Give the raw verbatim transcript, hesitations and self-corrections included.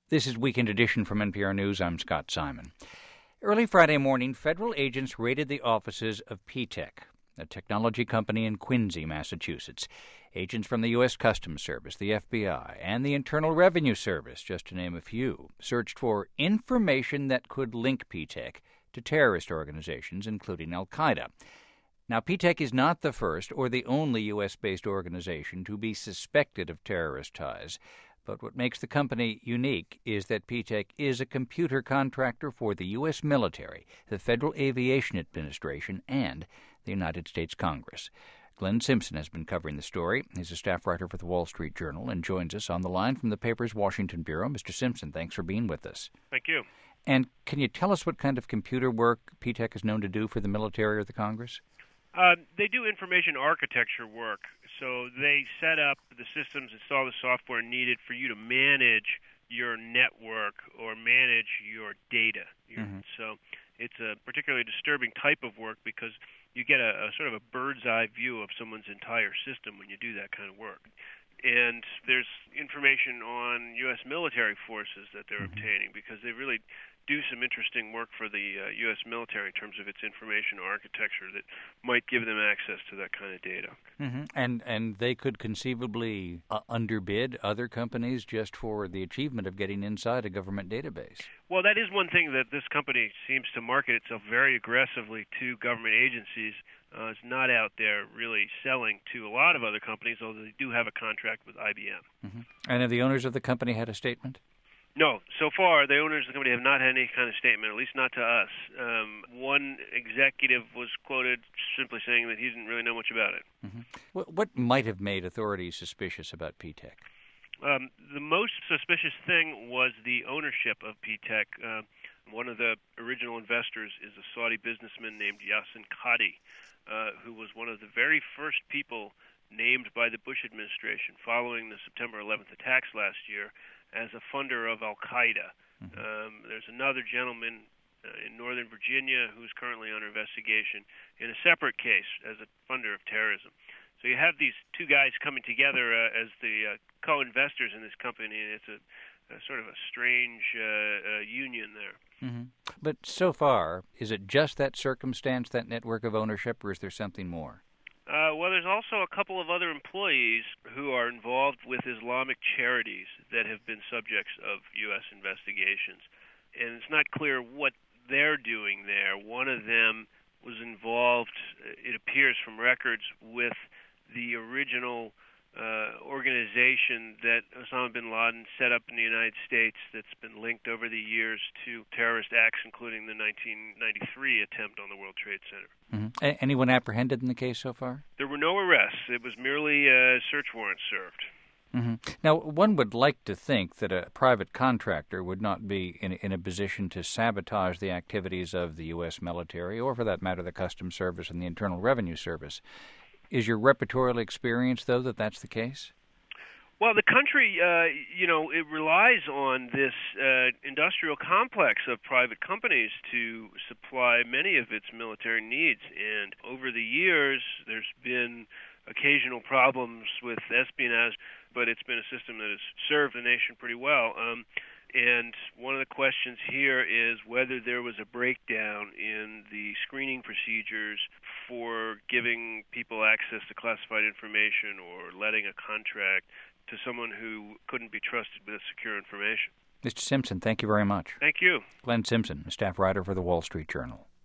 This is Weekend Edition from N P R News. I'm Scott Simon. Early Friday morning, federal agents raided the offices of P TEC, a technology company in Quincy, Massachusetts. Agents from the U S Customs Service, the F B I, and the Internal Revenue Service, just to name a few, searched for information that could link P TEC to terrorist organizations, including Al-Qaeda. Now, P TEC is not the first or the only U S-based organization to be suspected of terrorist ties. But what makes the company unique is that P TEC is a computer contractor for the U S military, the Federal Aviation Administration, and the United States Congress. Glenn Simpson has been covering the story. He's a staff writer for the Wall Street Journal and joins us on the line from the paper's Washington bureau. Mister Simpson, thanks for being with us. Thank you. And can you tell us what kind of computer work P TEC is known to do for the military or the Congress? Uh, they do information architecture work. So they set up the systems, install the software needed for you to manage your network or manage your data. Mm-hmm. So it's a particularly disturbing type of work because you get a, a sort of a bird's eye view of someone's entire system when you do that kind of work. And there's information on U S military forces that they're mm-hmm. obtaining because they really do some interesting work for the uh, U S military in terms of its information architecture that might give them access to that kind of data. Mm-hmm. And and they could conceivably uh, underbid other companies just for the achievement of getting inside a government database. Well, that is one thing that this company seems to market itself very aggressively to government agencies. Uh, it's not out there really selling to a lot of other companies, although they do have a contract with I B M. Mm-hmm. And have the owners of the company had a statement? No. So far, the owners of the company have not had any kind of statement, at least not to us. Um, one executive was quoted simply saying that he didn't really know much about it. Mm-hmm. What, what might have made authorities suspicious about P TEC? Um, the most suspicious thing was the ownership of P TEC. Uh, one of the original investors is a Saudi businessman named Yassin Qadi, uh, who was one of the very first people named by the Bush administration following the September eleventh attacks last year as a funder of Al-Qaeda. Mm-hmm. Um, there's another gentleman uh, in Northern Virginia who's currently under investigation in a separate case as a funder of terrorism. So you have these two guys coming together uh, as the uh, co-investors in this company, and it's a, a sort of a strange uh, uh, union there. Mm-hmm. But so far, is it just that circumstance, that network of ownership, or is there something more? Uh, well, there's also a couple of other employees who are involved with Islamic charities that have been subjects of U S investigations. And it's not clear what they're doing there. One of them was involved, it appears from records, with the original uh, organization that Osama bin Laden set up in the United States that's been linked over the years to terrorist acts, including the nineteen ninety-three attempt on the World Trade Center. Mm-hmm. A- anyone apprehended in the case so far? There were no arrests. It was merely uh, search warrants served. Mm-hmm. Now, one would like to think that a private contractor would not be in, in a position to sabotage the activities of the U S military, or for that matter, the Customs Service and the Internal Revenue Service. Is your repertorial experience, though, that that's the case? Well, the country, uh, you know, it relies on this uh, industrial complex of private companies to supply many of its military needs. And over the years, there's been occasional problems with espionage, but it's been a system that has served the nation pretty well. Um, and one of the questions here is whether there was a breakdown in the screening procedures for giving people access to classified information or letting a contract to someone who couldn't be trusted with secure information. Mister Simpson, thank you very much. Thank you. Glenn Simpson, a staff writer for the Wall Street Journal.